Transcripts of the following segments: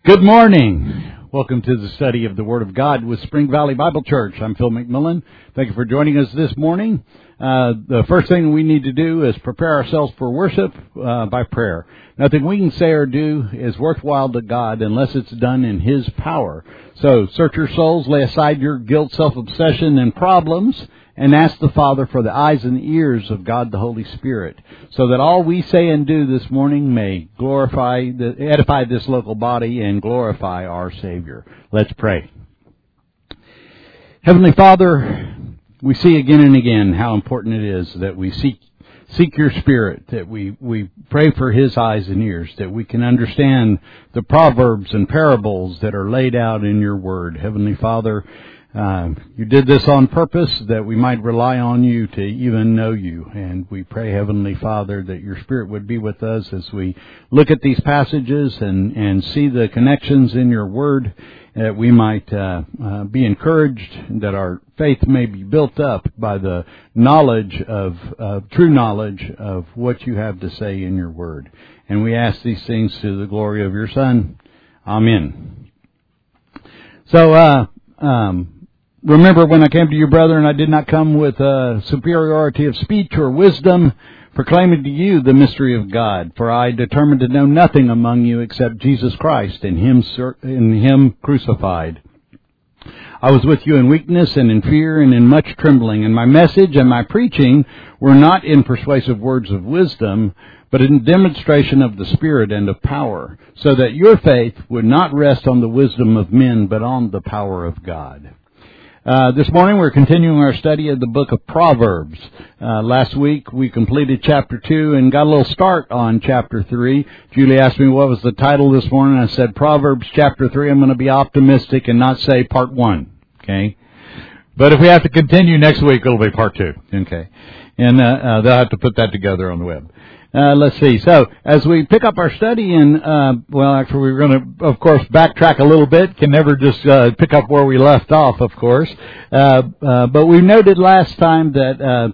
Good morning. Welcome to the study of the Word of God with Spring Valley Bible Church. I'm Phil McMillan. Thank you for joining us this morning. The first thing we need to do is prepare ourselves for worship by prayer. Nothing we can say or do is worthwhile to God unless it's done in His power. So search your souls, lay aside your guilt, self-obsession, and problems, and ask the Father for the eyes and ears of God the Holy Spirit, so that all we say and do this morning may edify this local body and glorify our Savior. Let's pray. Heavenly Father, we see again and again how important it is that we seek your Spirit, that we pray for His eyes and ears, that we can understand the proverbs and parables that are laid out in your Word. Heavenly Father, you did this on purpose that we might rely on you to even know you. And we pray, Heavenly Father, that your Spirit would be with us as we look at these passages and see the connections in your Word, that we might be encouraged, that our faith may be built up by the knowledge true knowledge of what you have to say in your Word. And we ask these things to the glory of your Son. Amen. So, remember when I came to you, brethren, I did not come with superiority of speech or wisdom, proclaiming to you the mystery of God. For I determined to know nothing among you except Jesus Christ and Him crucified. I was with you in weakness and in fear and in much trembling, and my message and my preaching were not in persuasive words of wisdom, but in demonstration of the Spirit and of power, so that your faith would not rest on the wisdom of men, but on the power of God. This morning we're continuing our study of the book of Proverbs. Last week we completed chapter 2 and got a little start on chapter 3. Julie asked me what was the title this morning. I said Proverbs chapter 3. I'm going to be optimistic and not say part 1. Okay? But if we have to continue next week, it'll be part 2. Okay? And they'll have to put that together on the web. Let's see. So, as we pick up our study actually we're going to, of course, backtrack a little bit. Can never just pick up where we left off, of course. But we noted last time that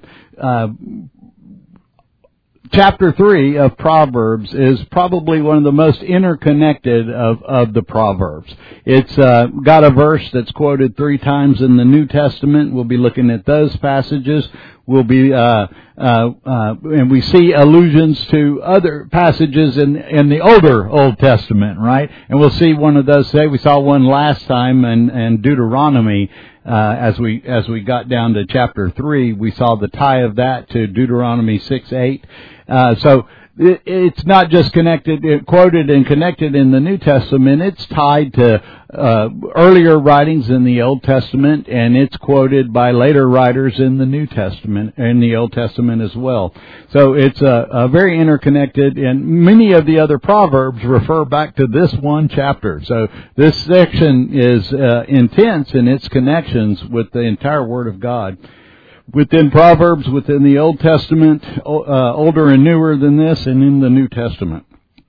chapter 3 of Proverbs is probably one of the most interconnected of the Proverbs. It's got a verse that's quoted 3 times in the New Testament. We'll be looking at those passages. We'll be and we see allusions to other passages in the older Old Testament, right? And we'll see one of those today. We saw one last time in Deuteronomy. As we got down to chapter 3, we saw the tie of that to Deuteronomy 6:8. So it's not just quoted and connected in the New Testament. It's tied to earlier writings in the Old Testament, and it's quoted by later writers in the New Testament, in the Old Testament as well. So it's a very interconnected, and many of the other Proverbs refer back to this one chapter. So this section is intense in its connections with the entire Word of God. Within Proverbs, within the Old Testament, older and newer than this, and in the New Testament.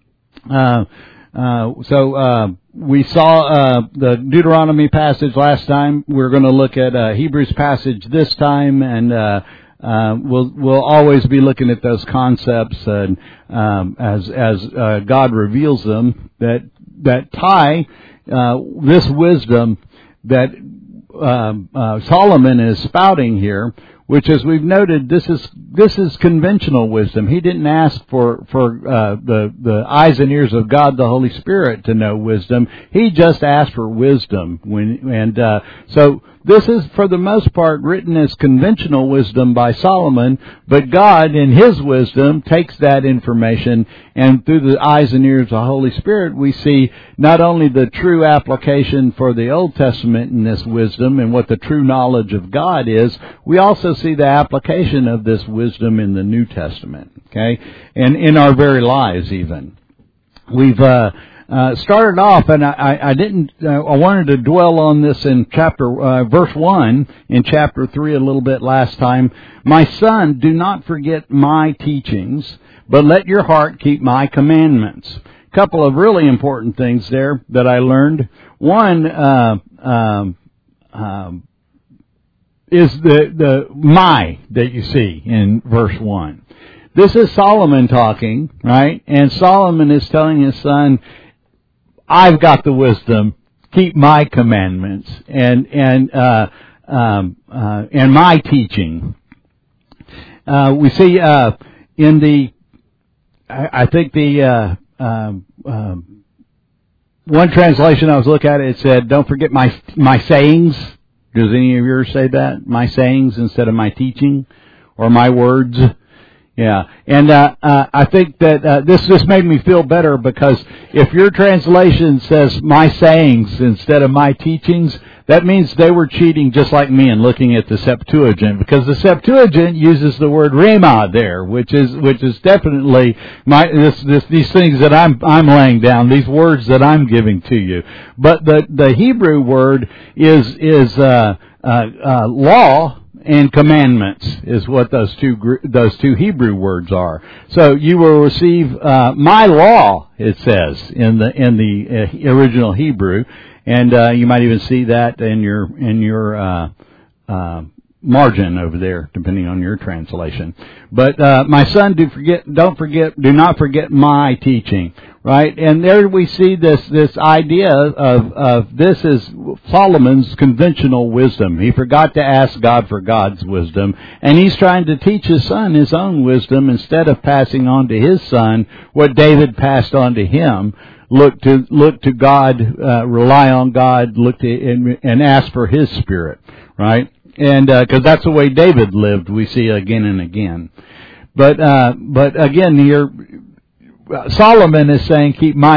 We saw the Deuteronomy passage last time. We're going to look at Hebrews passage this time, and we'll always be looking at those concepts as God reveals them. That tie this wisdom that Solomon is spouting here, which, as we've noted, this is conventional wisdom. He didn't ask for the eyes and ears of God, the Holy Spirit, to know wisdom. He just asked for wisdom. So this is, for the most part, written as conventional wisdom by Solomon, but God, in His wisdom, takes that information, and through the eyes and ears of the Holy Spirit, we see not only the true application for the Old Testament in this wisdom and what the true knowledge of God is, we also see the application of this wisdom in the New Testament, okay, and in our very lives even. We've started off, and I wanted to dwell on this in verse 1 in chapter 3 a little bit last time. My son, do not forget my teachings, but let your heart keep my commandments. A couple of really important things there that I learned. One, is the my that you see in verse 1. This is Solomon talking, right? And Solomon is telling his son, I've got the wisdom. Keep my commandments and my teaching. We see in the, I think the one translation I was looking at, it said, "Don't forget my sayings." Does any of yours say that? My sayings instead of my teaching, or my words? Yeah, and I think that this made me feel better, because if your translation says "my sayings" instead of "my teachings," that means they were cheating just like me and looking at the Septuagint, because the Septuagint uses the word "rhema" there, which is definitely these things that I'm laying down, these words that I'm giving to you. But the Hebrew word is law and commandments is what those two Hebrew words are. So you will receive my law, it says in the original Hebrew, and you might even see that in your margin over there, depending on your translation. But my son, do not forget my teaching. Right, and there we see this idea of this is Solomon's conventional wisdom. He forgot to ask God for God's wisdom, and he's trying to teach his son his own wisdom instead of passing on to his son what David passed on to him. Look to God, rely on God, and ask for His Spirit. Right, and because that's the way David lived, we see again and again. But again here, Solomon is saying, keep my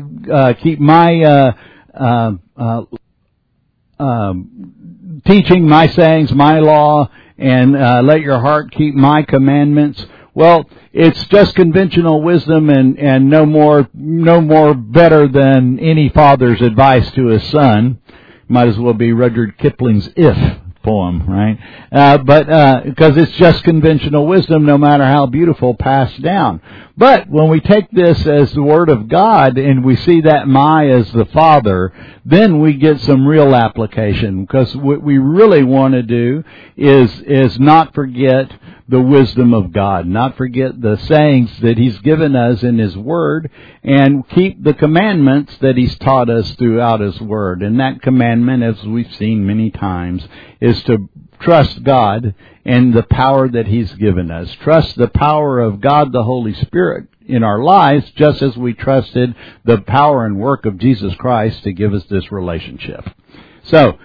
teaching, my sayings, my law, and let your heart keep my commandments. Well, it's just conventional wisdom and no more better than any father's advice to his son. Might as well be Rudyard Kipling's "If" poem, right? But because it's just conventional wisdom, no matter how beautiful, passed down. But when we take this as the Word of God and we see that "my" as the Father, then we get some real application. Because what we really want to do is not forget the wisdom of God, not forget the sayings that He's given us in His Word, and keep the commandments that He's taught us throughout His Word. And that commandment, as we've seen many times, is to trust God and the power that He's given us. Trust the power of God, the Holy Spirit, in our lives, just as we trusted the power and work of Jesus Christ to give us this relationship. So,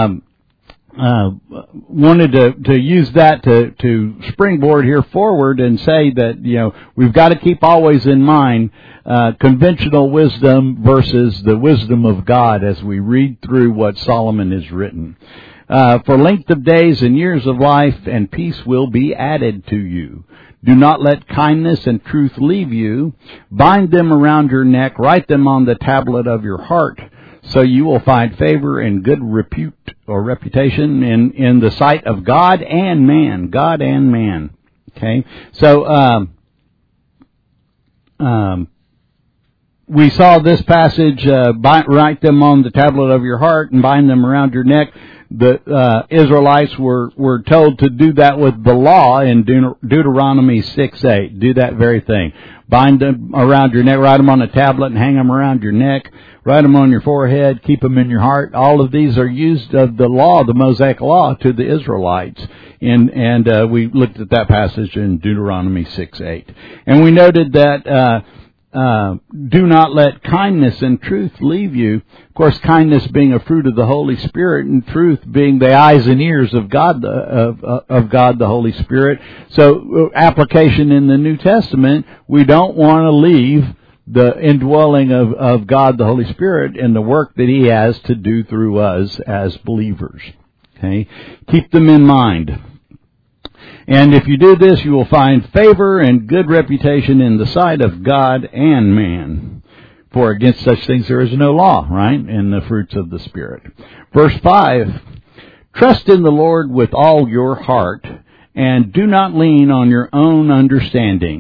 wanted to use that to springboard here forward and say that, we've got to keep always in mind conventional wisdom versus the wisdom of God as we read through what Solomon has written. For length of days and years of life and peace will be added to you. Do not let kindness and truth leave you. Bind them around your neck. Write them on the tablet of your heart, so you will find favor and good repute or reputation in the sight of God and man. God and man. Okay? So, we saw this passage, write them on the tablet of your heart and bind them around your neck. The Israelites were told to do that with the law in Deuteronomy 6:8. Do that very thing. Bind them around your neck, write them on a tablet and hang them around your neck. Write them on your forehead, keep them in your heart. All of these are used of the law, the Mosaic law, to the Israelites. And we looked at that passage in Deuteronomy 6:8. And we noted that do not let kindness and truth leave you. Of course, kindness being a fruit of the Holy Spirit, and truth being the eyes and ears of God, of God the Holy Spirit. So, application in the New Testament, we don't want to leave the indwelling of God the Holy Spirit and the work that He has to do through us as believers. Okay? Keep them in mind. And if you do this, you will find favor and good reputation in the sight of God and man. For against such things there is no law, right? In the fruits of the Spirit. Verse 5, trust in the Lord with all your heart, and do not lean on your own understanding.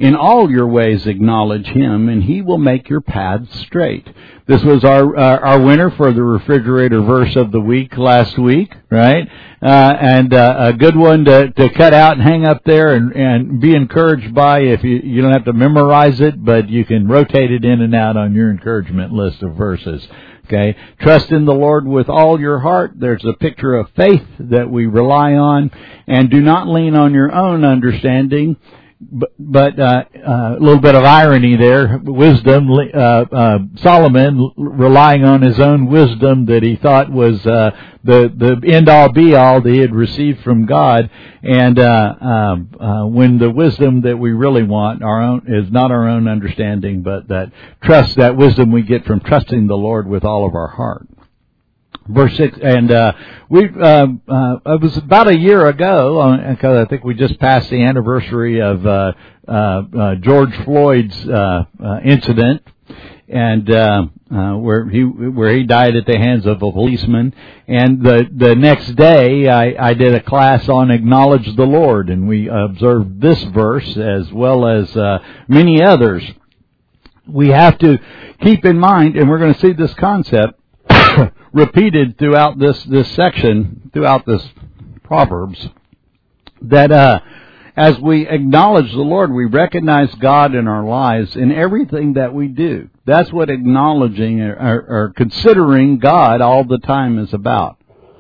In all your ways acknowledge Him, and He will make your paths straight. This was our winner for the refrigerator verse of the week last week, right? And a good one to cut out and hang up there and be encouraged by. If you don't have to memorize it, but you can rotate it in and out on your encouragement list of verses. Okay, trust in the Lord with all your heart. There's a picture of faith that we rely on, and do not lean on your own understanding. But a little bit of irony there. Wisdom, Solomon relying on his own wisdom that he thought was the end all be all that he had received from God, and when the wisdom that we really want our own is not our own understanding, but that wisdom we get from trusting the Lord with all of our heart. Verse 6, and it was about a year ago, because I think we just passed the anniversary of George Floyd's incident, and where he died at the hands of a policeman. And the next day, I did a class on Acknowledge the Lord, and we observed this verse as well as many others. We have to keep in mind, and we're going to see this concept repeated throughout this section, throughout this Proverbs, that as we acknowledge the Lord, we recognize God in our lives in everything that we do. That's what acknowledging or considering God all the time is about.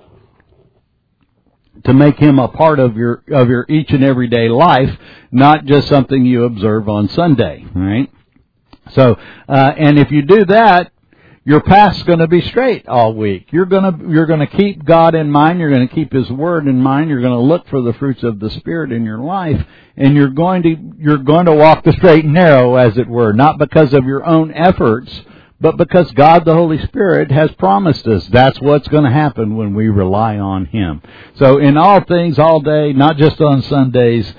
To make Him a part of your each and everyday life, not just something you observe on Sunday, right? So, and if you do that, your path's going to be straight all week. You're going to keep God in mind. You're going to keep His Word in mind. You're going to look for the fruits of the Spirit in your life, and you're going to walk the straight and narrow, as it were, not because of your own efforts, but because God, the Holy Spirit, has promised us. That's what's going to happen when we rely on Him. So, in all things, all day, not just on Sundays,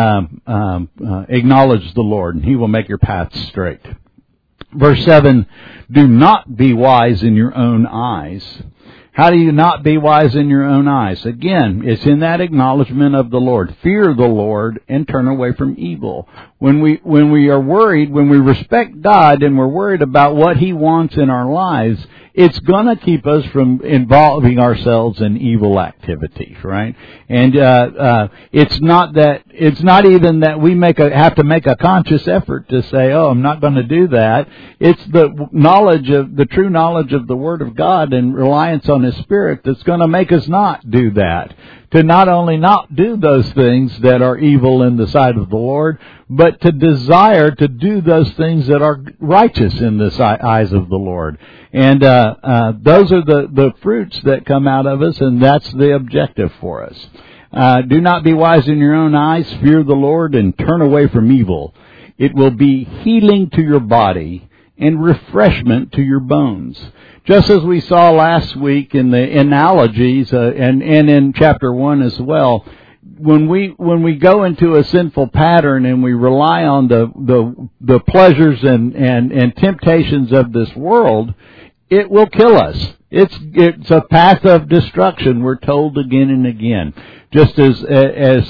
acknowledge the Lord, and He will make your path straight. Verse 7, do not be wise in your own eyes. How do you not be wise in your own eyes? Again, it's in that acknowledgement of the Lord. Fear the Lord and turn away from evil. When we are worried, when we respect God and we're worried about what He wants in our lives, it's going to keep us from involving ourselves in evil activities, right? And it's not even that we have to make a conscious effort to say, "Oh, I'm not going to do that." It's the true knowledge of the Word of God and reliance on His Spirit that's going to make us not do that. To not only not do those things that are evil in the sight of the Lord, but to desire to do those things that are righteous in the eyes of the Lord. And those are the fruits that come out of us, and that's the objective for us. Do not be wise in your own eyes, fear the Lord, and turn away from evil. It will be healing to your body and refreshment to your bones. Just as we saw last week in the analogies, and in chapter 1 as well, when we go into a sinful pattern and we rely on the pleasures and temptations of this world, it will kill us. It's a path of destruction, we're told again and again. Just as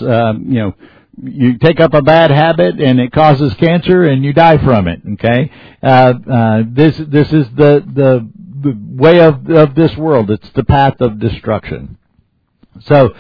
you take up a bad habit and it causes cancer and you die from it. Okay, this is the way of this world. It's the path of destruction. So,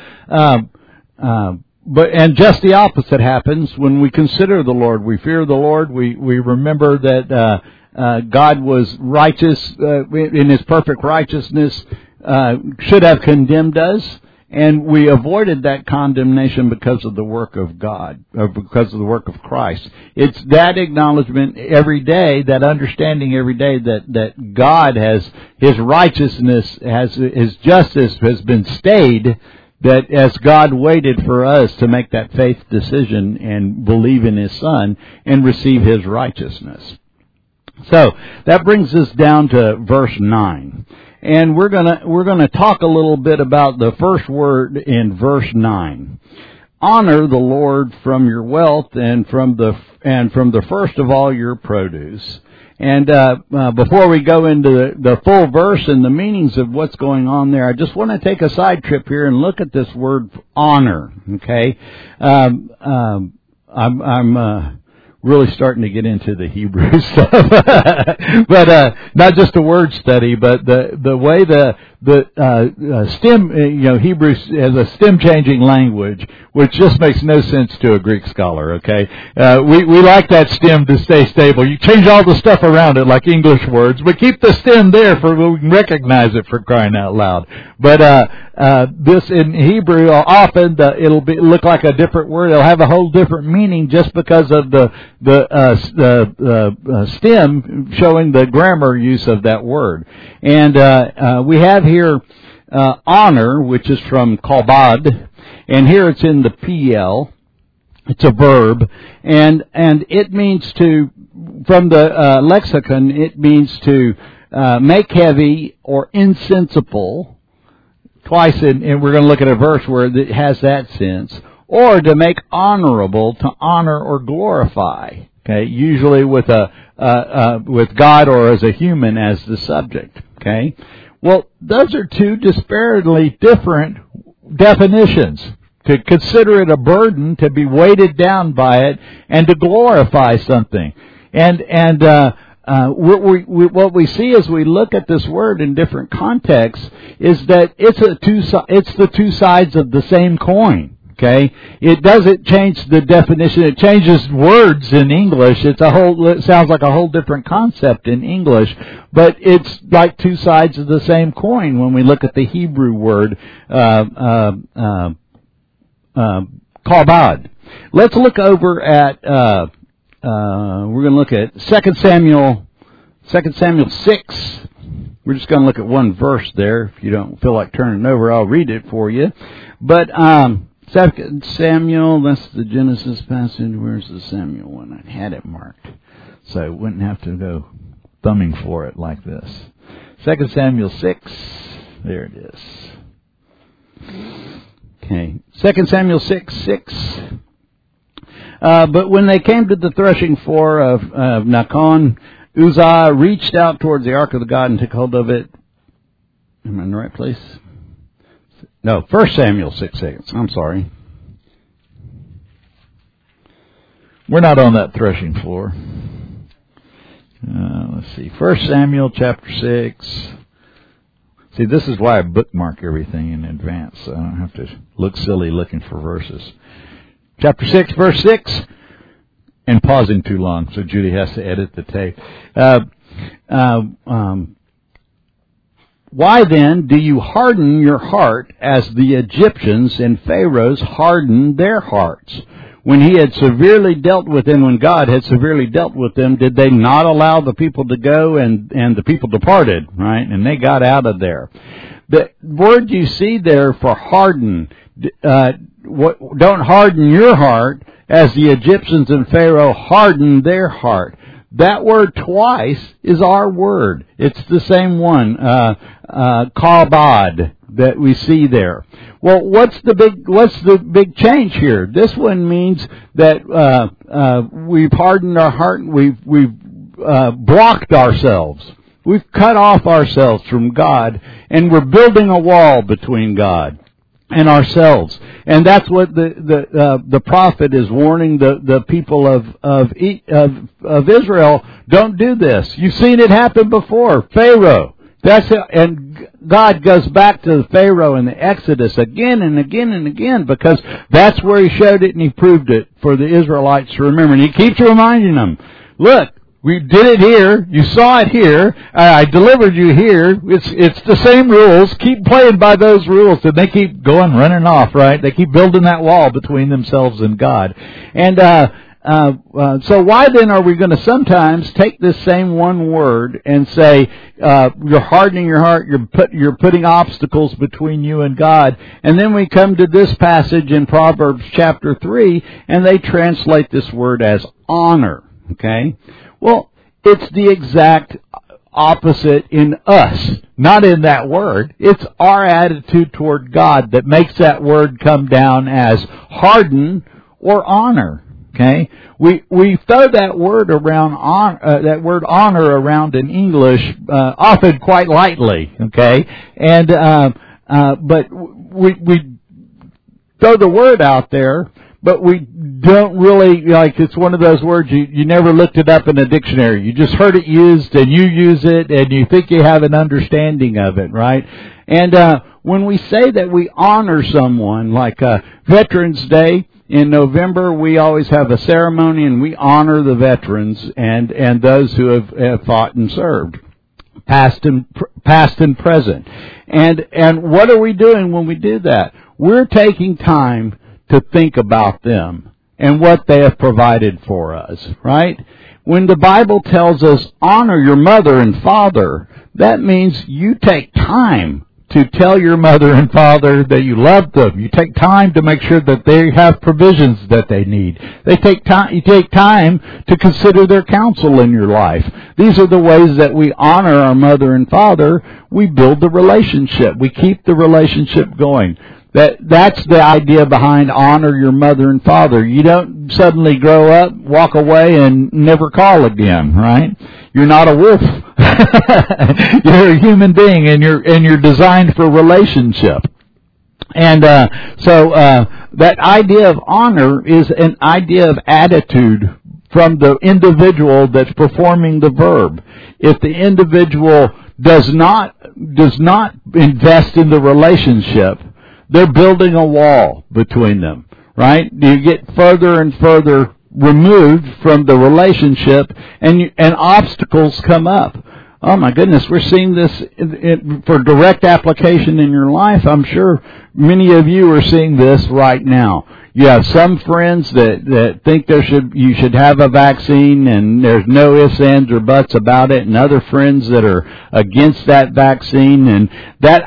and just the opposite happens when we consider the Lord. We fear the Lord. We remember that God was righteous in His perfect righteousness, should have condemned us. And we avoided that condemnation because of the work of God, or because of the work of Christ. It's that acknowledgement every day, that understanding every day that God has, His righteousness, His justice has been stayed, that as God waited for us to make that faith decision and believe in His Son and receive His righteousness. So, that brings us down to verse 9. And we're gonna talk a little bit about the first word in verse 9. Honor the Lord from your wealth and from the first of all your produce. And before we go into the full verse and the meanings of what's going on there, I just want to take a side trip here and look at this word honor. Okay, I'm really starting to get into the Hebrew stuff. But not just a word study, but the way the stem, Hebrew has a stem changing language, which just makes no sense to a Greek scholar. Okay, we like that stem to stay stable. You change all the stuff around it, like English words, but keep the stem there for we can recognize it, for crying out loud. But this in Hebrew, often it'll look like a different word. It'll have a whole different meaning just because of the stem showing the grammar use of that word. And we have here honor, which is from kabod, and here it's in the PL. It's a verb, and it means to, from the lexicon, it means to make heavy or insensible. Twice, and we're going to look at a verse where it has that sense, or to make honorable, to honor or glorify. Okay, usually with with God or as a human as the subject. Okay, well, those are two disparately different definitions. To consider it a burden, to be weighted down by it, and to glorify something. What we see as we look at this word in different contexts is that it's the two sides of the same coin. Okay, it doesn't change the definition. It changes words in English. It sounds like a whole different concept in English, but it's like two sides of the same coin when we look at the Hebrew word kabod. Let's look over at. We're going to look at 2 Samuel 6. We're just going to look at one verse there. If you don't feel like turning it over, I'll read it for you. But 2 Samuel, that's the Genesis passage. Where's the Samuel one? I had it marked, so I wouldn't have to go thumbing for it like this. 2 Samuel 6. There it is. Okay, 2 Samuel 6:6. But when they came to the threshing floor of Nacon, Uzzah reached out towards the ark of the God and took hold of it. Am I in the right place? No, 1 Samuel 6:6. I'm sorry. We're not on that threshing floor. Let's see. 1 Samuel chapter 6. See, this is why I bookmark everything in advance, so I don't have to look silly looking for verses. Chapter 6, verse 6, and pausing too long, so Judy has to edit the tape. Why then do you harden your heart as the Egyptians and Pharaohs hardened their hearts? When he had severely dealt with them, when God had severely dealt with them, did they not allow the people to go, and the people departed, right? And they got out of there. The word you see there for harden, don't harden your heart as the Egyptians and Pharaoh hardened their heart. That word twice is our word. It's the same one, kabod, that we see there. Well, what's the big change here? This one means that we've hardened our heart. We've blocked ourselves. We've cut off ourselves from God, and we're building a wall between God and ourselves. And that's what the prophet is warning the people of Israel. Don't do this. You've seen it happen before. Pharaoh. And God goes back to Pharaoh in the Exodus again and again and again, because that's where he showed it and he proved it for the Israelites to remember. And he keeps reminding them, look, we did it here. You saw it here. I delivered you here. It's the same rules. Keep playing by those rules. And they keep running off, right? They keep building that wall between themselves and God. And so why then are we going to sometimes take this same one word and say you're hardening your heart, you're putting obstacles between you and God, and then we come to this passage in Proverbs chapter 3, and they translate this word as honor. Okay? Well, it's the exact opposite in us, not in that word. It's our attitude toward God that makes that word come down as harden or honor. Okay, we throw that word around that word honor around in English often quite lightly. Okay, but we throw the word out there, but we don't really, like, it's one of those words you never looked it up in a dictionary. You just heard it used and you use it and you think you have an understanding of it, right? And when we say that we honor someone, like Veterans Day in November, we always have a ceremony and we honor the veterans and those who have fought and served, past and present. And what are we doing when we do that? We're taking time to think about them and what they have provided for us, right? When the Bible tells us honor your mother and father, that means you take time to tell your mother and father that you love them. You take time to make sure that they have provisions that they need. You take time to consider their counsel in your life. These are the ways that we honor our mother and father. We build the relationship. We keep the relationship going. That's the idea behind honor your mother and father. You don't suddenly grow up, walk away, and never call again, right? You're not a wolf. You're a human being, and you're designed for relationship. And so that idea of honor is an idea of attitude from the individual that's performing the verb. If the individual does not invest in the relationship, they're building a wall between them, right? You get further and further removed from the relationship, and obstacles come up. Oh my goodness, we're seeing this for direct application in your life. I'm sure many of you are seeing this right now. You have some friends that think you should have a vaccine, and there's no ifs, ands, or buts about it, and other friends that are against that vaccine. And that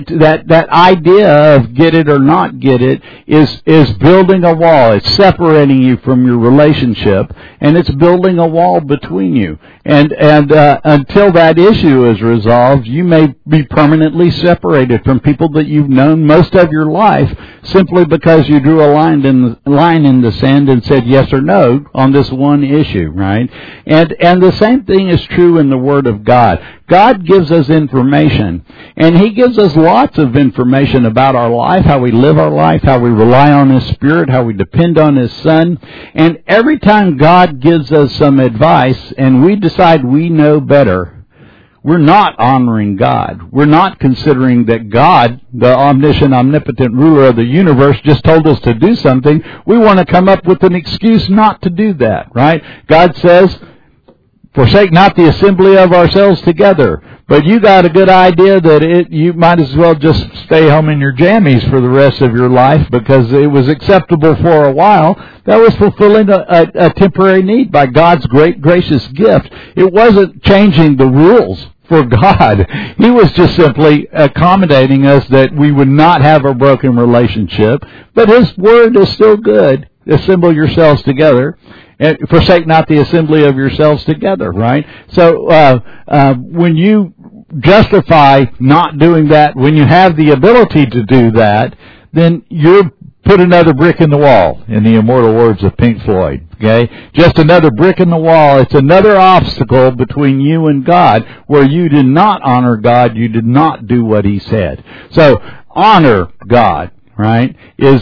idea of get it or not get it is building a wall. It's separating you from your relationship, and it's building a wall between you. And until that issue is resolved, you may be permanently separated from people that you've known most of your life, simply because you drew a line in the sand and said yes or no on this one issue, right? And the same thing is true in the Word of God. God gives us information, and He gives us lots of information about our life, how we live our life, how we rely on His Spirit, how we depend on His Son. And every time God gives us some advice and we decide we know better, we're not honoring God. We're not considering that God, the omniscient, omnipotent ruler of the universe, just told us to do something. We want to come up with an excuse not to do that, right? God says, forsake not the assembly of ourselves together. But you got a good idea that you might as well just stay home in your jammies for the rest of your life because it was acceptable for a while. That was fulfilling a temporary need by God's great gracious gift. It wasn't changing the rules for God. He was just simply accommodating us that we would not have a broken relationship. But His Word is still good. Assemble yourselves together. And forsake not the assembly of yourselves together, right? So when you justify not doing that, when you have the ability to do that, then you're put another brick in the wall, in the immortal words of Pink Floyd, okay? Just another brick in the wall. It's another obstacle between you and God, where you did not honor God, you did not do what He said. So honor God, right, is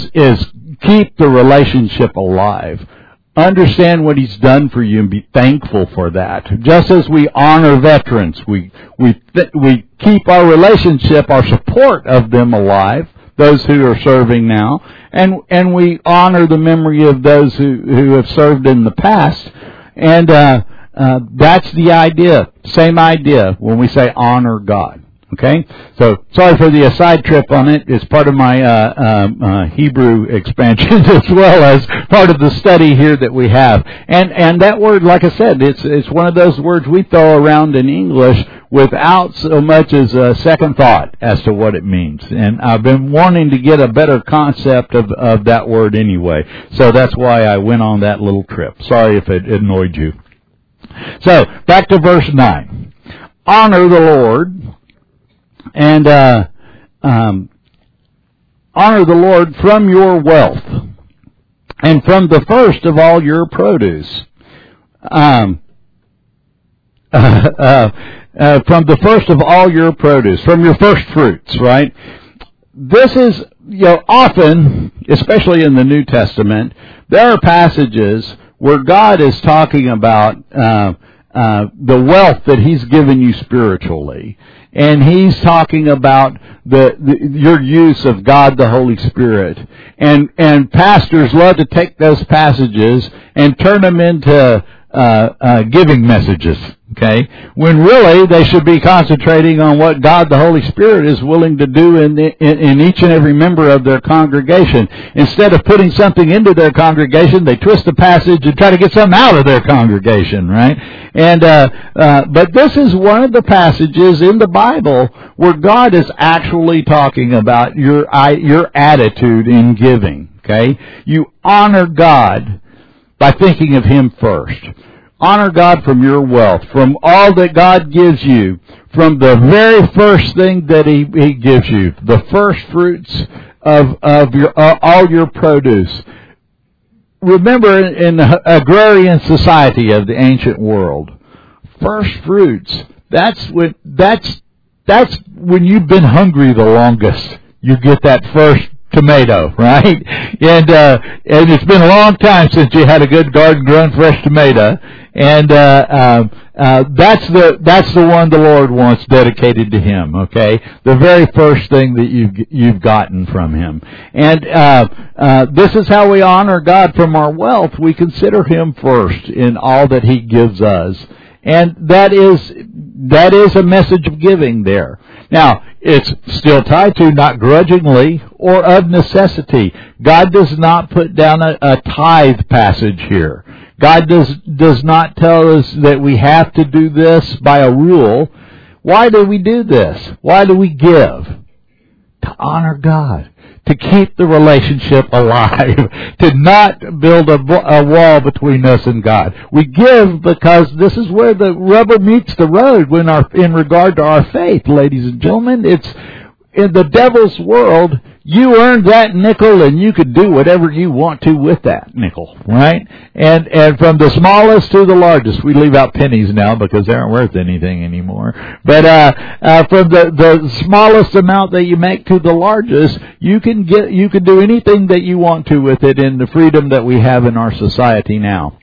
keep the relationship alive. Understand what He's done for you and be thankful for that. Just as we honor veterans, we keep our relationship, our support of them alive, those who are serving now, and we honor the memory of those who have served in the past. And that's the idea. Same idea when we say honor God. Okay? So, sorry for the aside trip on it. It's part of my Hebrew expansion as well as part of the study here that we have. And that word, like I said, it's one of those words we throw around in English without so much as a second thought as to what it means. And I've been wanting to get a better concept of that word anyway. So that's why I went on that little trip. Sorry if it annoyed you. So, back to verse 9. Honor the Lord. And honor the Lord from your wealth and from the first of all your produce. From the first of all your produce, from your first fruits, right? This is often, especially in the New Testament, there are passages where God is talking about the wealth that He's given you spiritually. And He's talking about your use of God the Holy Spirit. And pastors love to take those passages and turn them into giving messages, okay? When really they should be concentrating on what God the Holy Spirit is willing to do in each and every member of their congregation. Instead of putting something into their congregation, they twist the passage and try to get something out of their congregation, right? And but this is one of the passages in the Bible where God is actually talking about your attitude in giving, okay? You honor God by thinking of Him first. Honor God from your wealth, from all that God gives you, from the very first thing that He gives you, the first fruits of your all your produce. Remember, in the agrarian society of the ancient world, first fruits, that's when you've been hungry the longest. You get that first tomato, right? And it's been a long time since you had a good garden-grown fresh tomato, and that's the one the Lord wants dedicated to Him. Okay, the very first thing that you've gotten from Him, and this is how we honor God from our wealth. We consider Him first in all that He gives us, and that is a message of giving there. Now, it's still tied to not grudgingly or of necessity. God does not put down a tithe passage here. God does not tell us that we have to do this by a rule. Why do we do this? Why do we give? To honor God. To keep the relationship alive, to not build a wall between us and God. We give because this is where the rubber meets the road in regard to our faith, ladies and gentlemen. It's in the devil's world. You earned that nickel and you could do whatever you want to with that nickel, right? And from the smallest to the largest, we leave out pennies now because they aren't worth anything anymore. But from the smallest amount that you make to the largest, you can do anything that you want to with it in the freedom that we have in our society now.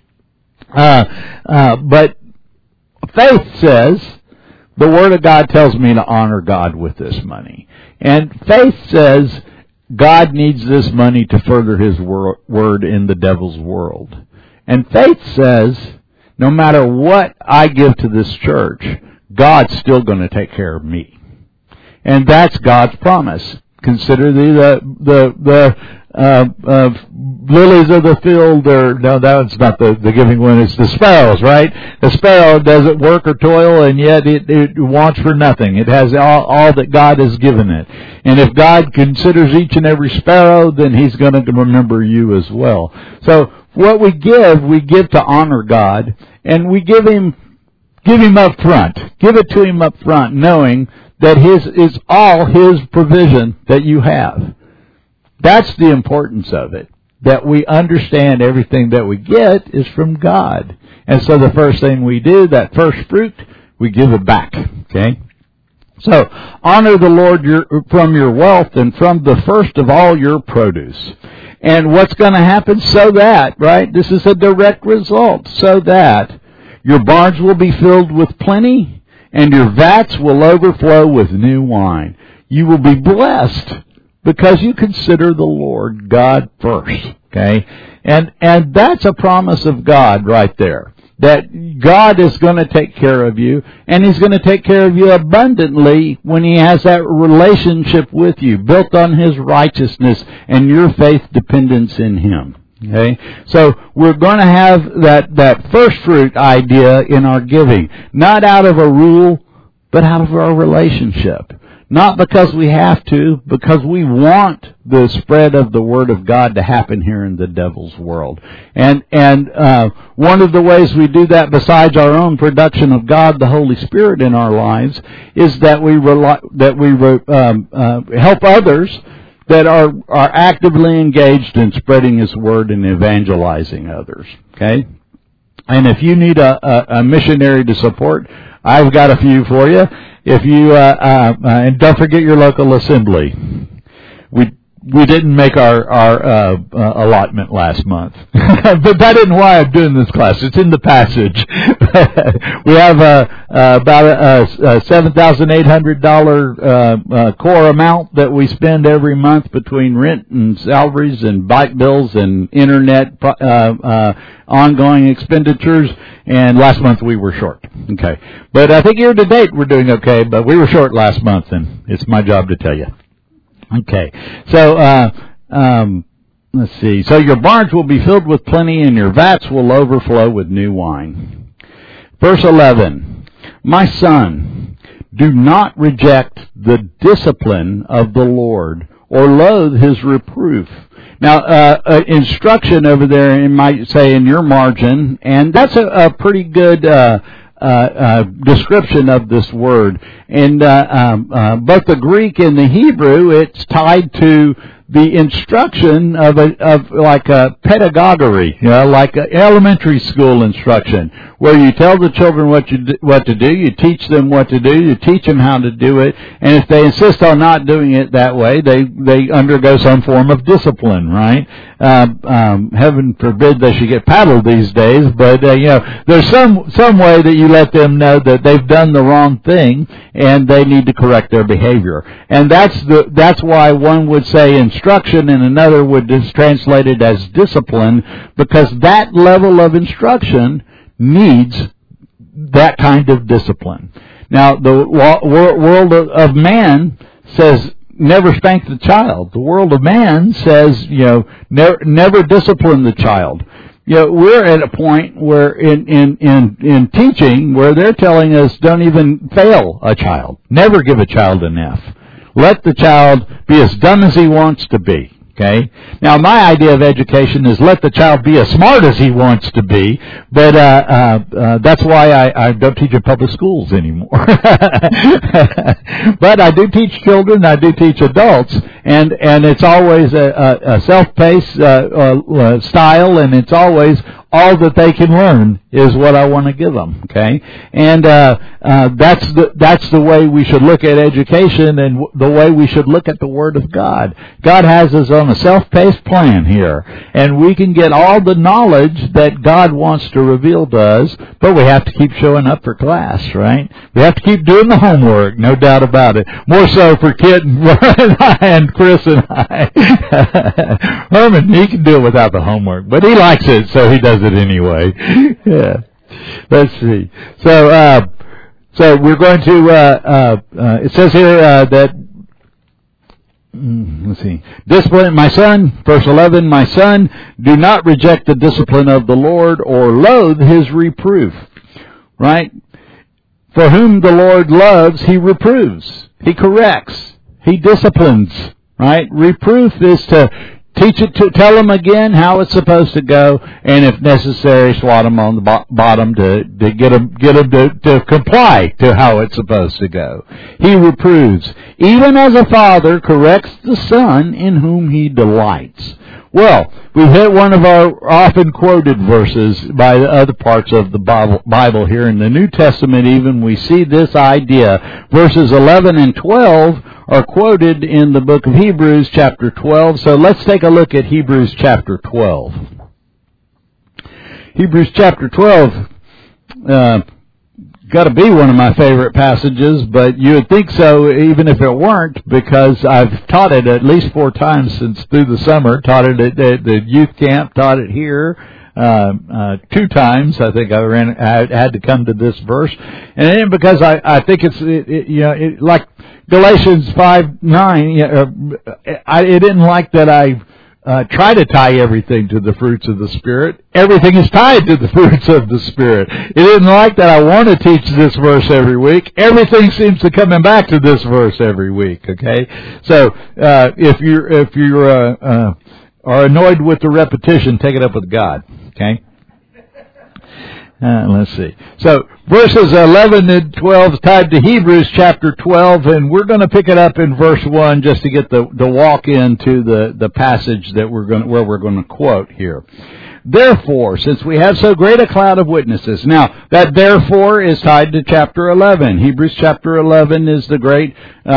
But faith says, the Word of God tells me to honor God with this money. And faith says God needs this money to further His word in the devil's world. And faith says no matter what I give to this church, God's still going to take care of me. And that's God's promise. Consider the lilies of the field, that's not the giving one, it's the sparrows, right? The sparrow doesn't work or toil, and yet it wants for nothing. It has all that God has given it. And if God considers each and every sparrow, then He's going to remember you as well. So what we give to honor God, and we give Him up front. Give it to Him up front, knowing that His is all His provision that you have. That's the importance of it, that we understand everything that we get is from God. And so the first thing we do, that first fruit, we give it back, okay? So, honor the Lord from your wealth and from the first of all your produce. And what's going to happen? So that, right? This is a direct result. So that your barns will be filled with plenty and your vats will overflow with new wine. You will be blessed because you consider the Lord God first, okay? And that's a promise of God right there, that God is going to take care of you, and He's going to take care of you abundantly when He has that relationship with you, built on His righteousness and your faith dependence in Him. Okay? So we're going to have that first fruit idea in our giving, not out of a rule, but out of our relationship. Not because we have to, because we want the spread of the Word of God to happen here in the devil's world. And one of the ways we do that, besides our own production of God, the Holy Spirit in our lives, is that we help others that are actively engaged in spreading His Word and evangelizing others. Okay? And if you need a missionary to support, I've got a few for you. If you and don't forget your local assembly. we didn't make our allotment last month. But that isn't why I'm doing this class. It's in the passage. We have about a $7,800 core amount that we spend every month between rent and salaries and bike bills and internet ongoing expenditures. And last month we were short. Okay. But I think year to date we're doing okay, but we were short last month, and it's my job to tell you. Okay. So, let's see. So your barns will be filled with plenty, and your vats will overflow with new wine. Verse 11. My son, do not reject the discipline of the Lord, or loathe his reproof. Now, instruction over there, it might say in your margin, and that's a pretty good description of this word. And both the Greek and the Hebrew, it's tied to the instruction of like a pedagogy, like a elementary school instruction, where you tell the children what to do, you teach them what to do, you teach them how to do it, and if they insist on not doing it that way, they undergo some form of discipline, right? Heaven forbid they should get paddled these days, but there's some way that you let them know that they've done the wrong thing and they need to correct their behavior. And that's why one would say instruction and another would just translate it as discipline, because that level of instruction needs that kind of discipline. Now, the world of man says never spank the child. The world of man says, never discipline the child. We're at a point where in teaching where they're telling us don't even fail a child. Never give a child an F. Let the child be as dumb as he wants to be. Okay. Now, my idea of education is let the child be as smart as he wants to be, but that's why I don't teach in public schools anymore. But I do teach children, I do teach adults, and it's always a self-paced style, and it's always all that they can learn is what I want to give them. Okay, and that's the way we should look at education, and the way we should look at the Word of God. God has us on a self-paced plan here, and we can get all the knowledge that God wants to reveal to us, but we have to keep showing up for class, right? We have to keep doing the homework, no doubt about it. More so for Kit and Chris and I. Herman, he can do it without the homework, but he likes it, so he does it anyway. Yeah. Let's see. So we're going to, it says here that, let's see. Discipline, my son, verse 11, my son, do not reject the discipline of the Lord or loathe his reproof. Right? For whom the Lord loves, he reproves. He corrects. He disciplines. Right? Reproof is to teach it, to tell them again how it's supposed to go, and if necessary, swat them on the bottom to get them to comply to how it's supposed to go. He reproves, even as a father corrects the son in whom he delights. Well, we've hit one of our often quoted verses by the other parts of the Bible here in the New Testament. Even we see this idea. Verses 11 and 12 are quoted in the book of Hebrews chapter 12. So let's take a look at Hebrews chapter 12. Hebrews chapter 12 got to be one of my favorite passages, but you would think so even if it weren't, because I've taught it at least 4 times since through the summer. Taught it at the youth camp, taught it here 2 times. I think I had to come to this verse, and then because I think it's like Galatians 5:9. It didn't like that I try to tie everything to the fruits of the Spirit. Everything is tied to the fruits of the Spirit. It isn't like that I want to teach this verse every week. Everything seems to coming back to this verse every week. Okay, so if you are annoyed with the repetition, take it up with God. Okay. Let's see. So verses 11 and 12 is tied to Hebrews chapter 12, and we're going to pick it up in verse 1 just to get the walk into the passage that where we're going to quote here. Therefore, since we have so great a cloud of witnesses. Now, that therefore is tied to chapter 11. Hebrews chapter 11 is the great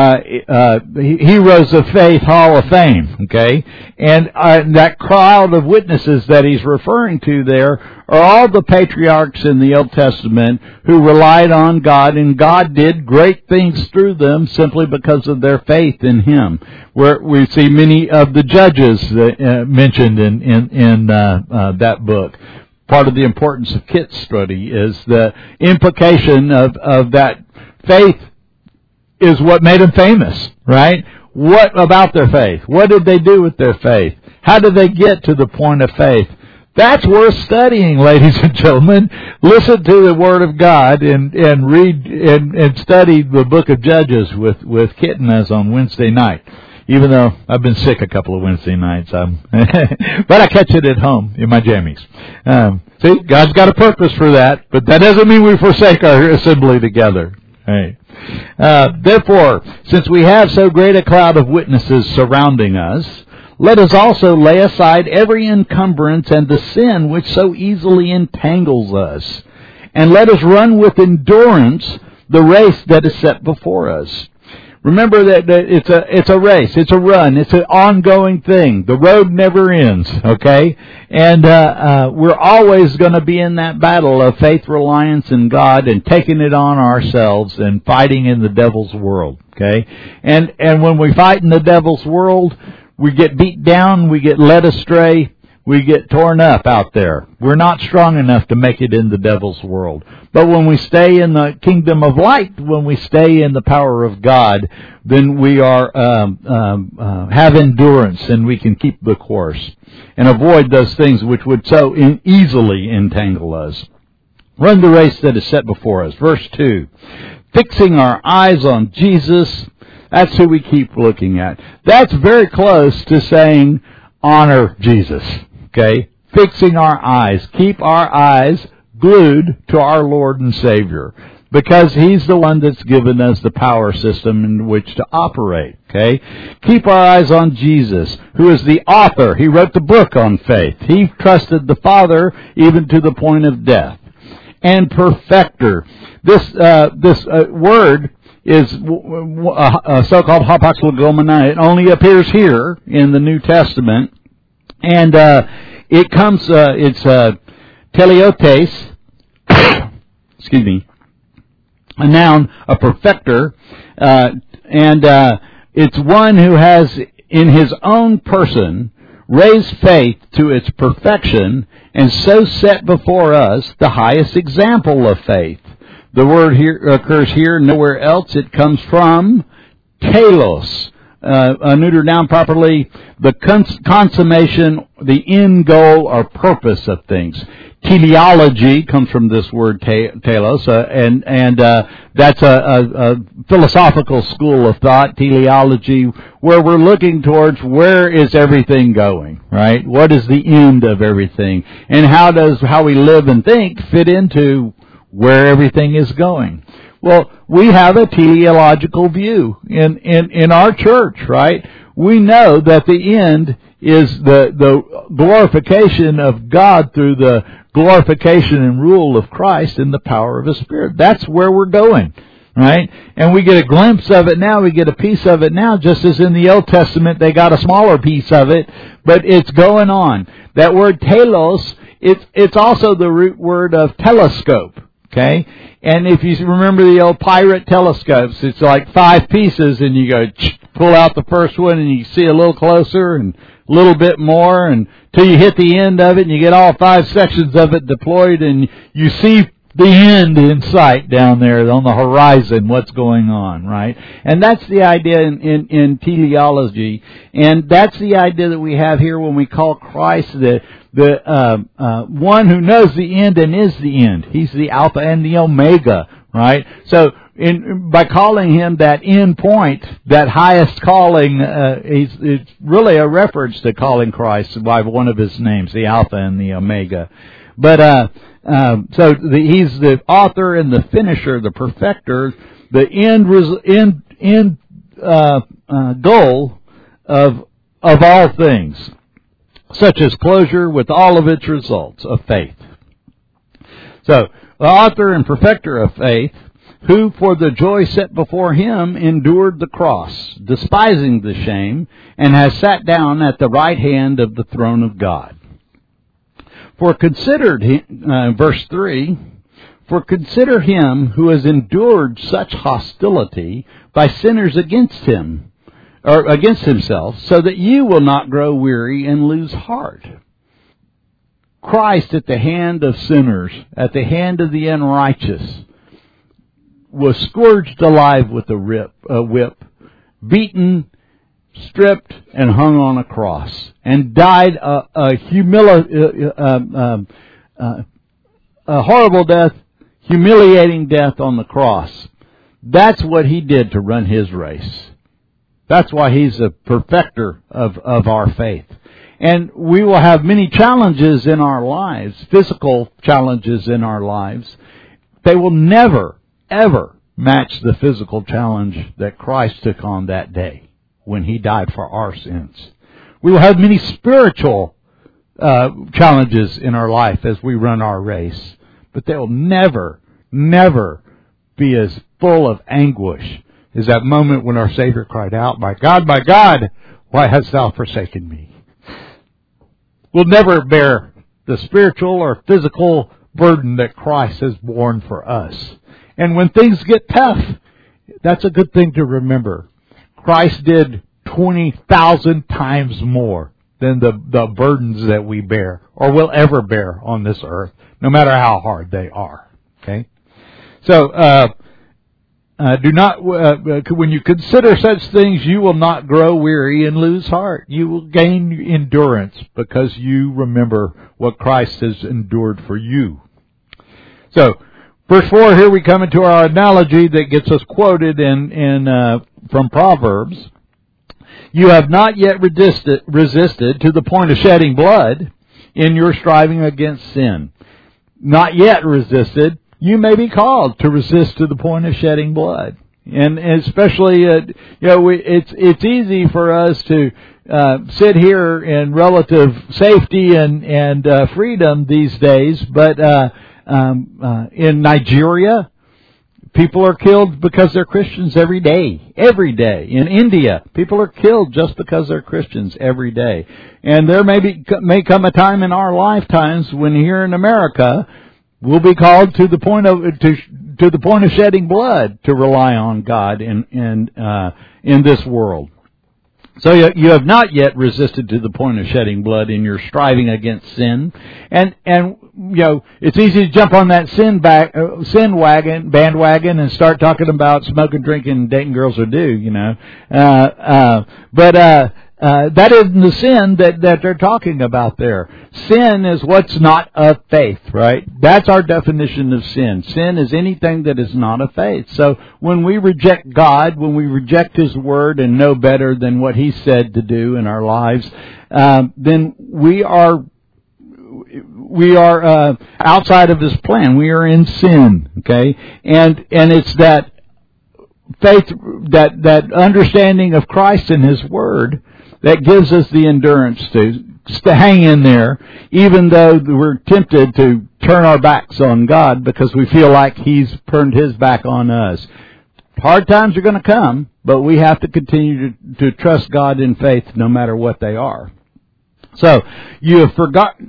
Heroes of Faith Hall of Fame, okay? And that cloud of witnesses that he's referring to there are all the patriarchs in the Old Testament who relied on God, and God did great things through them simply because of their faith in Him. Where we see many of the judges mentioned in that book. Part of the importance of Kit's study is the implication of that faith is what made them famous, right? What about their faith? What did they do with their faith? How did they get to the point of faith? That's worth studying, ladies and gentlemen. Listen to the Word of God and read and study the book of Judges with Kit and us on Wednesday night. Even though I've been sick a couple of Wednesday nights, but I catch it at home in my jammies. See, God's got a purpose for that, but that doesn't mean we forsake our assembly together. Right. Therefore, since we have so great a cloud of witnesses surrounding us, let us also lay aside every encumbrance and the sin which so easily entangles us, and let us run with endurance the race that is set before us. Remember that it's a race, it's a run, it's an ongoing thing. The road never ends, okay? And we're always going to be in that battle of faith, reliance in God, and taking it on ourselves and fighting in the devil's world, okay? And when we fight in the devil's world, we get beat down, we get led astray, we get torn up out there. We're not strong enough to make it in the devil's world. But when we stay in the kingdom of light, when we stay in the power of God, then we are have endurance, and we can keep the course and avoid those things which would so easily entangle us. Run the race that is set before us. Verse 2, fixing our eyes on Jesus. That's who we keep looking at. That's very close to saying, honor Jesus. Okay? Fixing our eyes. Keep our eyes glued to our Lord and Savior, because He's the one that's given us the power system in which to operate. Okay? Keep our eyes on Jesus, who is the author. He wrote the book on faith. He trusted the Father even to the point of death. And perfecter. This word is so-called hapaxlegomena. It only appears here in the New Testament. And it comes, it's teleotes, excuse me, a noun, a perfecter, and it's one who has in his own person raised faith to its perfection, and so set before us the highest example of faith. The word here occurs here, nowhere else. It comes from telos, neutered down properly, the consummation, the end goal or purpose of things. Teleology comes from this word telos, and that's a philosophical school of thought, teleology, where we're looking towards where is everything going, right? What is the end of everything? And how we live and think fit into where everything is going. Well, we have a teleological view in our church, right? We know that the end is the glorification of God through the glorification and rule of Christ in the power of His Spirit. That's where we're going, right? And we get a glimpse of it now. We get a piece of it now, just as in the Old Testament they got a smaller piece of it, but it's going on. That word telos, it's also the root word of telescope. Okay? And if you remember the old pirate telescopes, it's like 5 pieces, and you go pull out the first one and you see a little closer and a little bit more, and till you hit the end of it and you get all 5 sections of it deployed, and you see the end in sight down there on the horizon, what's going on, right? And that's the idea in teleology, and that's the idea that we have here when we call Christ the one who knows the end and is the end. He's the Alpha and the Omega, right? So by calling Him that end point, that highest calling, it's really a reference to calling Christ by one of His names, the Alpha and the Omega. But He's the author and the finisher, the perfecter, the end goal of all things. such as closure with all of its results of faith. So, the author and perfecter of faith, who for the joy set before him endured the cross, despising the shame, and has sat down at the right hand of the throne of God. For consider, verse 3, for consider him who has endured such hostility by sinners against him, or against himself, so that you will not grow weary and lose heart. Christ at the hand of sinners, at the hand of the unrighteous, was scourged alive with a whip, beaten, stripped, and hung on a cross, and died a horrible death, humiliating death on the cross. That's what he did to run his race. That's why he's a perfecter of our faith. And we will have many challenges in our lives, physical challenges in our lives. They will never, ever match the physical challenge that Christ took on that day when he died for our sins. We will have many spiritual challenges in our life as we run our race, but they will never, never be as full of anguish as that moment when our Savior cried out, my God, why hast thou forsaken me?" We'll never bear the spiritual or physical burden that Christ has borne for us. And when things get tough, that's a good thing to remember. Christ did 20,000 times more than the burdens that we bear or will ever bear on this earth, no matter how hard they are. Okay? So, when you consider such things, you will not grow weary and lose heart. You will gain endurance because you remember what Christ has endured for you. So, verse 4, here we come into our analogy that gets us quoted from Proverbs. You have not yet resisted to the point of shedding blood in your striving against sin. Not yet resisted. You may be called to resist to the point of shedding blood. And especially, it's easy for us to sit here in relative safety and freedom these days, but in Nigeria, people are killed because they're Christians every day. Every day. In India, people are killed just because they're Christians every day. And there may come a time in our lifetimes when here in America, we'll be called to the point of shedding blood to rely on God in this world. So you have not yet resisted to the point of shedding blood in your striving against sin, and it's easy to jump on that sin bandwagon and start talking about smoking, drinking, and dating girls who do, but that isn't the sin that they're talking about there. Sin is what's not of faith, right? That's our definition of sin. Sin is anything that is not of faith. So when we reject God, when we reject His Word and know better than what He said to do in our lives, then we are outside of His plan. We are in sin, okay? And it's that faith, that understanding of Christ and His Word that gives us the endurance to hang in there, even though we're tempted to turn our backs on God because we feel like He's turned His back on us. Hard times are going to come, but we have to continue to trust God in faith no matter what they are. So, you have forgotten,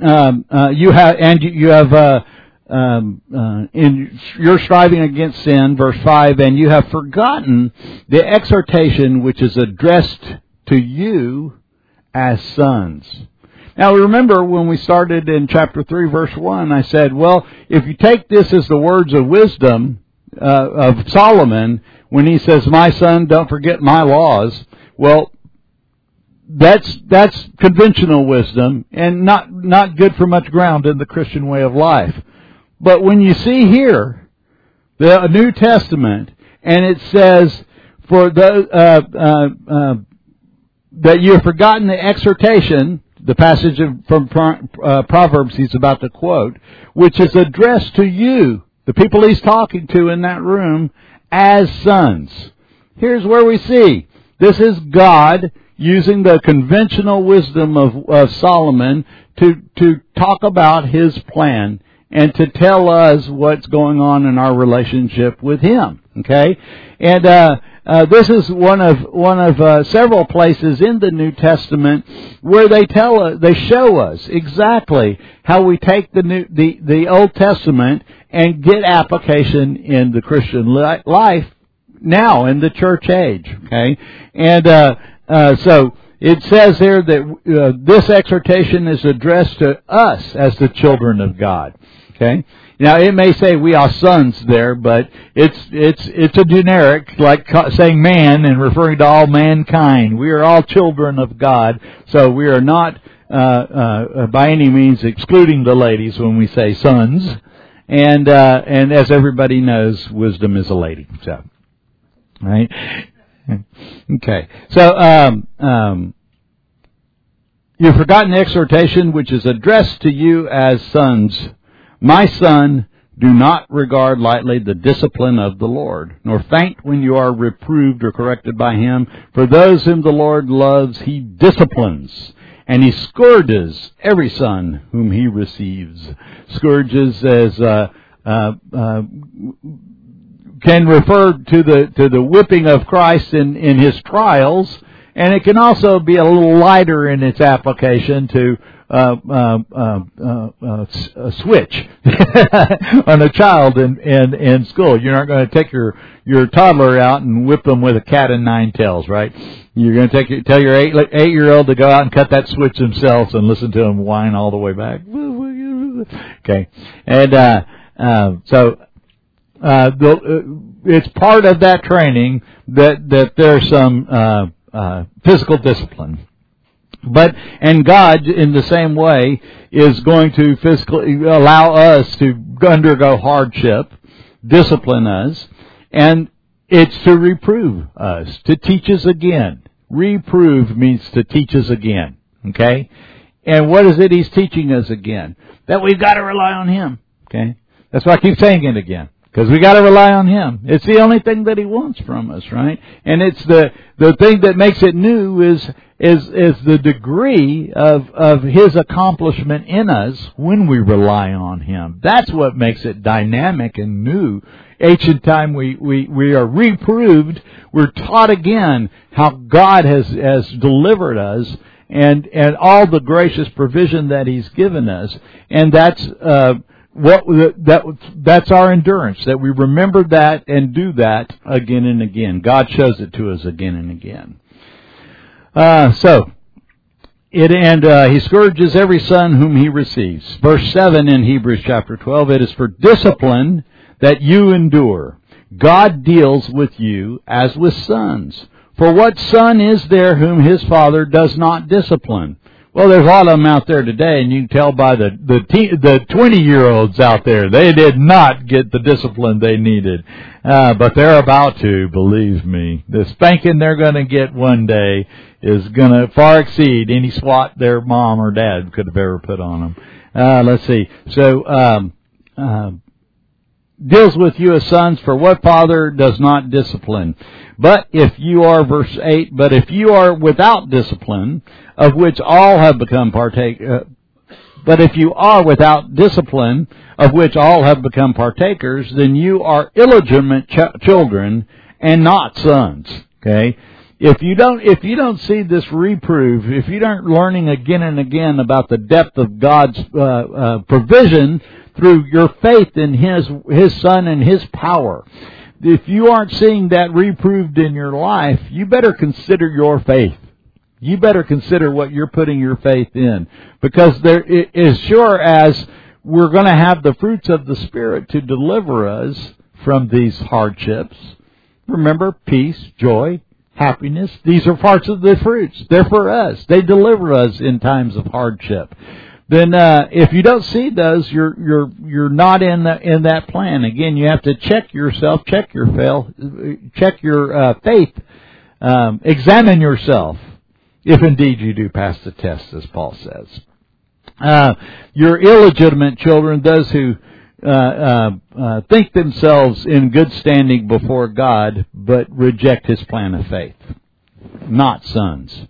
in your striving against sin, verse 5, and you have forgotten the exhortation which is addressed to you as sons. Now remember when we started in chapter 3 verse 1, I said, well, if you take this as the words of wisdom of Solomon, when he says, my son, don't forget my laws, well, that's conventional wisdom and not good for much ground in the Christian way of life. But when you see here the New Testament, and it says, for the that you have forgotten the exhortation, the passage from Proverbs he's about to quote, which is addressed to you, the people he's talking to in that room, as sons. Here's where we see. This is God using the conventional wisdom of Solomon to talk about his plan and to tell us what's going on in our relationship with him. Okay? And this is one of several places in the New Testament where they show us exactly how we take the Old Testament and get application in the Christian life now in the church age. Okay, and so it says here that this exhortation is addressed to us as the children of God. Okay. Now it may say we are sons there, but it's a generic, like saying man and referring to all mankind. We are all children of God, so we are not by any means excluding the ladies when we say sons. And as everybody knows, wisdom is a lady. So, right? Okay. So you've forgotten the exhortation which is addressed to you as sons. My son, do not regard lightly the discipline of the Lord, nor faint when you are reproved or corrected by him. For those whom the Lord loves, he disciplines, and he scourges every son whom he receives. Scourges as can refer to the whipping of Christ in his trials, and it can also be a little lighter in its application to a switch on a child in school. You're not going to take your toddler out and whip them with a cat and nine tails, right? You're going to tell your 8-year-old to go out and cut that switch themselves and listen to them whine all the way back. Okay, and so it's part of that training that there's some physical discipline. And God, in the same way, is going to physically allow us to undergo hardship, discipline us, and it's to reprove us, to teach us again. Reprove means to teach us again, okay? And what is it he's teaching us again? That we've got to rely on him, okay? That's why I keep saying it again. Because we got to rely on him. It's the only thing that he wants from us, right? And it's the thing that makes it new is the degree of his accomplishment in us when we rely on him. That's what makes it dynamic and new. Each time we are reproved, we're taught again how God has delivered us and all the gracious provision that he's given us. And that's that's our endurance, that we remember that and do that again and again. God shows it to us again and again. He scourges every son whom he receives. Verse 7 in Hebrews chapter 12, it is for discipline that you endure. God deals with you as with sons. For what son is there whom his father does not discipline? Well, there's a lot of them out there today, and you can tell by the 20-year-olds out there. They did not get the discipline they needed. But they're about to, believe me. The spanking they're going to get one day is going to far exceed any swat their mom or dad could have ever put on them. Let's see. So, deals with you as sons, for what father does not discipline? But if you are, verse 8, but if you are without discipline, of which all have become but if you are without discipline, of which all have become partakers, then you are illegitimate children and not sons. Okay? If you don't see this reprove, if you aren't learning again and again about the depth of God's provision through your faith in His Son and His power, if you aren't seeing that reproved in your life, you better consider your faith. You better consider what you're putting your faith in. Because as sure as we're going to have the fruits of the Spirit to deliver us from these hardships, remember, peace, joy, happiness, these are parts of the fruits. They're for us. They deliver us in times of hardship. Then if you don't see those, you're not in that plan. Again, you have to check yourself, check your faith, examine yourself, if indeed you do pass the test, as Paul says. Your illegitimate children, those who think themselves in good standing before God, but reject His plan of faith, not sons.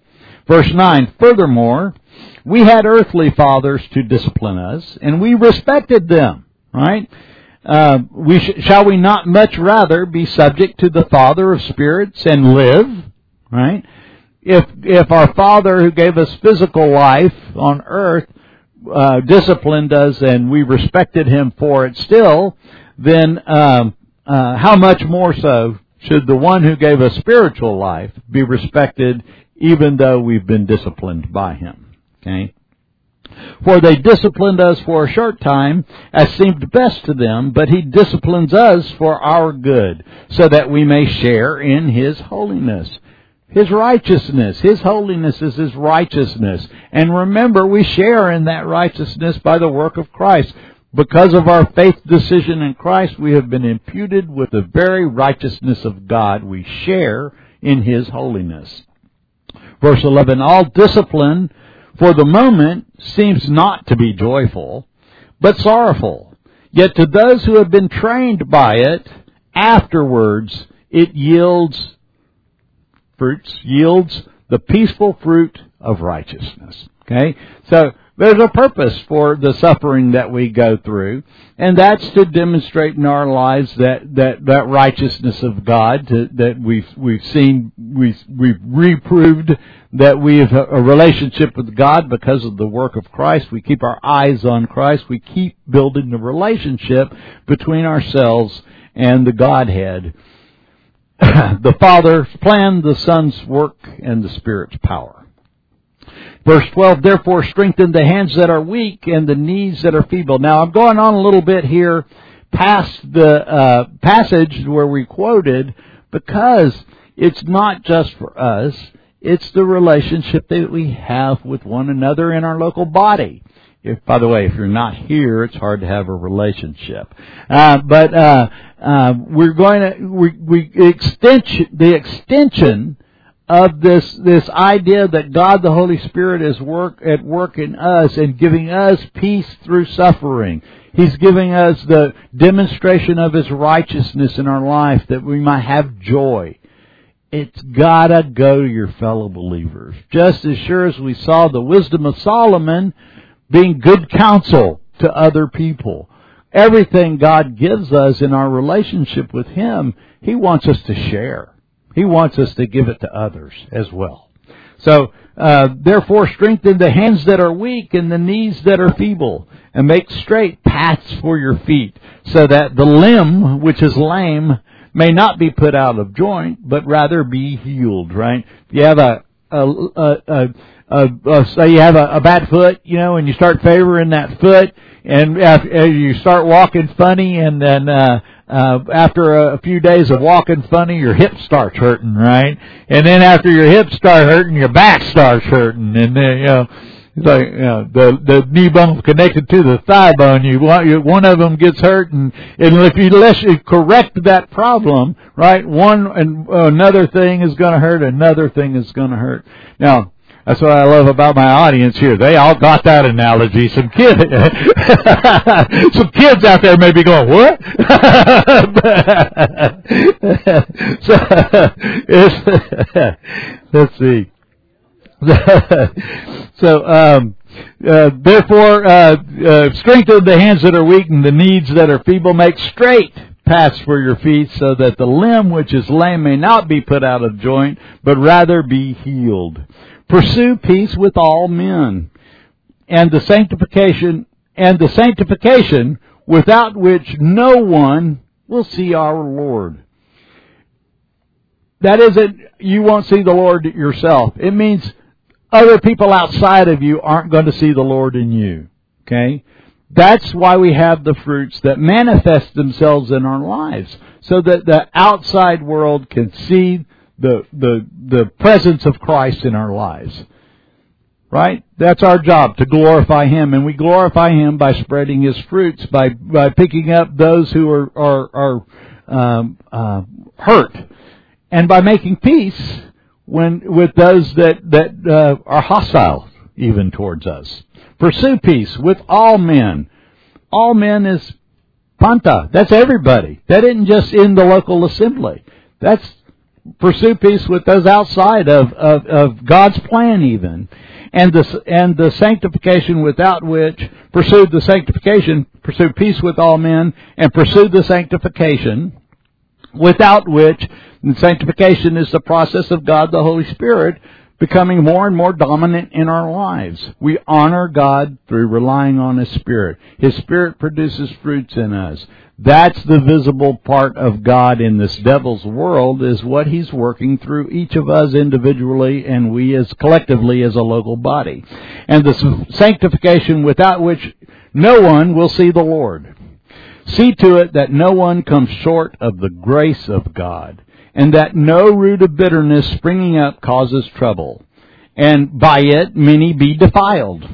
Verse 9, furthermore, we had earthly fathers to discipline us, and we respected them, right? Shall we not much rather be subject to the Father of spirits and live, right? If our Father who gave us physical life on earth disciplined us and we respected Him for it still, then how much more so should the one who gave us spiritual life be respected even though we've been disciplined by Him? Okay? For they disciplined us for a short time, as seemed best to them, but He disciplines us for our good, so that we may share in His holiness. His righteousness. His holiness is His righteousness. And remember, we share in that righteousness by the work of Christ. Because of our faith decision in Christ, we have been imputed with the very righteousness of God. We share in His holiness. Verse 11, all discipline for the moment seems not to be joyful, but sorrowful. Yet to those who have been trained by it, afterwards it yields the peaceful fruit of righteousness. Okay? So there's a purpose for the suffering that we go through, and that's to demonstrate in our lives that righteousness of God, that we've seen, we've reproved that we have a relationship with God because of the work of Christ. We keep our eyes on Christ. We keep building the relationship between ourselves and the Godhead. The Father's plan, the Son's work, and the Spirit's power. Verse 12, therefore strengthen the hands that are weak and the knees that are feeble. Now I'm going on a little bit here past the passage where we quoted, because it's not just for us, it's the relationship that we have with one another in our local body. By the way, if you're not here, it's hard to have a relationship. We're going to the extension of this idea that God the Holy Spirit is at work in us and giving us peace through suffering. He's giving us the demonstration of His righteousness in our life that we might have joy. It's gotta go to your fellow believers. Just as sure as we saw the wisdom of Solomon being good counsel to other people. Everything God gives us in our relationship with Him, He wants us to share. He wants us to give it to others as well. So, therefore strengthen the hands that are weak and the knees that are feeble, and make straight paths for your feet, so that the limb which is lame may not be put out of joint, but rather be healed, right? If you have say you have a bad foot, and you start favoring that foot, and as you start walking funny, and then after a few days of walking funny, your hip starts hurting, right? And then after your hips start hurting, your back starts hurting, and then it's like the knee bone's connected to the thigh bone. One of them gets hurt, and unless you correct that problem, right? Another thing is going to hurt. Another thing is going to hurt. Now, that's what I love about my audience here. They all got that analogy. Some kids out there may be going, what? Let's see. Therefore, strengthen the hands that are weak and the knees that are feeble. Make straight paths for your feet, so that the limb which is lame may not be put out of joint, but rather be healed. Pursue peace with all men, and the sanctification without which no one will see our Lord. That isn't, you won't see the Lord yourself. It means other people outside of you aren't going to see the Lord in you. Okay? That's why we have the fruits that manifest themselves in our lives, so that the outside world can see the presence of Christ in our lives. Right? That's our job, to glorify Him, and we glorify Him by spreading His fruits, by picking up those who are hurt, and by making peace with those that are hostile even towards us. Pursue peace with all men. All men is Panta. That's everybody. That isn't just in the local assembly. That's pursue peace with those outside of God's plan even. And the sanctification without which, pursue peace with all men, and pursue the sanctification without which, and sanctification is the process of God the Holy Spirit becoming more and more dominant in our lives. We honor God through relying on His Spirit. His Spirit produces fruits in us. That's the visible part of God in this devil's world, is what He's working through each of us individually and we as collectively as a local body. And the sanctification without which no one will see the Lord. See to it that no one comes short of the grace of God, and that no root of bitterness springing up causes trouble, and by it many be defiled.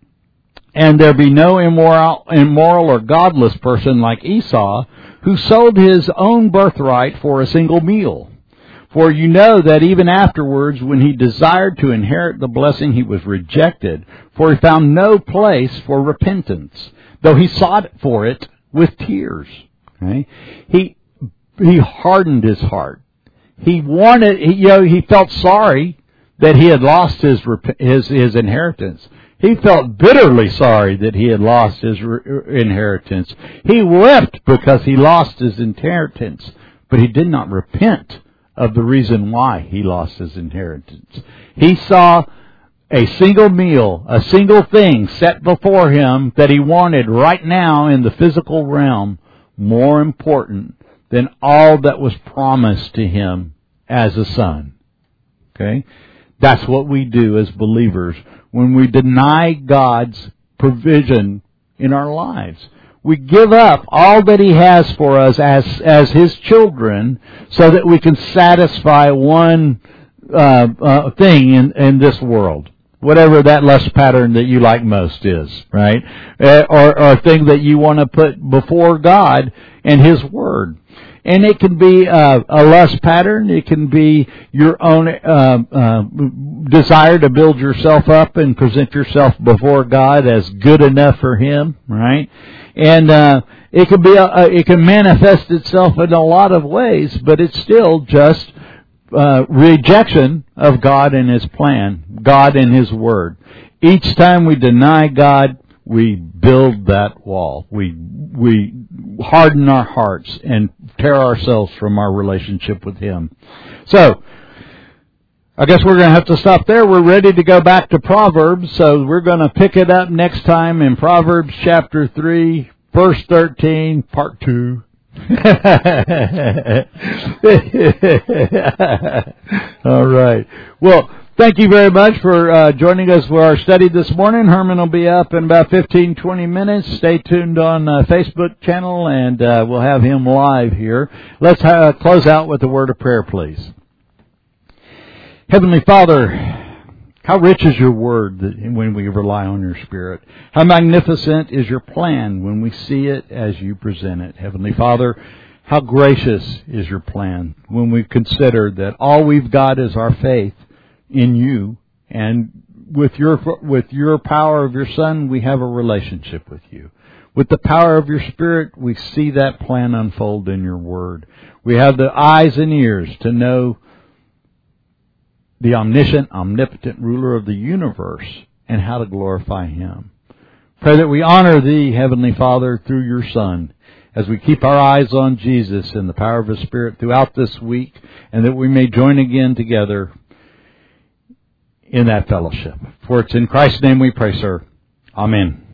And there be no immoral or godless person like Esau, who sold his own birthright for a single meal. For you know that even afterwards, when he desired to inherit the blessing, he was rejected, for he found no place for repentance, though he sought for it with tears. Okay? He hardened his heart. He felt sorry that he had lost his inheritance. He felt bitterly sorry that he had lost his inheritance. He wept because he lost his inheritance, but he did not repent of the reason why he lost his inheritance. He saw a single meal, a single thing set before him that he wanted right now in the physical realm more important than all that was promised to him as a son. Okay? That's what we do as believers when we deny God's provision in our lives. We give up all that He has for us as His children so that we can satisfy one thing in this world. Whatever that lust pattern that you like most is, right? Or a thing that you want to put before God and His Word. And it can be a lust pattern. It can be your own desire to build yourself up and present yourself before God as good enough for Him, right? And it can be it can manifest itself in a lot of ways, but it's still just rejection of God and His plan, God and His Word. Each time we deny God, we build that wall. We harden our hearts and tear ourselves from our relationship with Him. So, I guess we're going to have to stop there. We're ready to go back to Proverbs, so we're going to pick it up next time in Proverbs chapter 3, verse 13, part 2. All right. Well, thank you very much for joining us for our study this morning. Herman will be up in about 15-20 minutes. Stay tuned on Facebook channel, and we'll have him live here. Let's close out with a word of prayer, please. Heavenly Father, how rich is your word when we rely on your Spirit. How magnificent is your plan when we see it as you present it. Heavenly Father, how gracious is your plan when we consider that all we've got is our faith in you, and with your power of your Son, we have a relationship with you. With the power of your Spirit, we see that plan unfold in your word. We have the eyes and ears to know the omniscient, omnipotent ruler of the universe and how to glorify Him. Pray that we honor Thee, Heavenly Father, through your Son, as we keep our eyes on Jesus and the power of His Spirit throughout this week, and that we may join again together in that fellowship. For it's in Christ's name we pray, sir. Amen.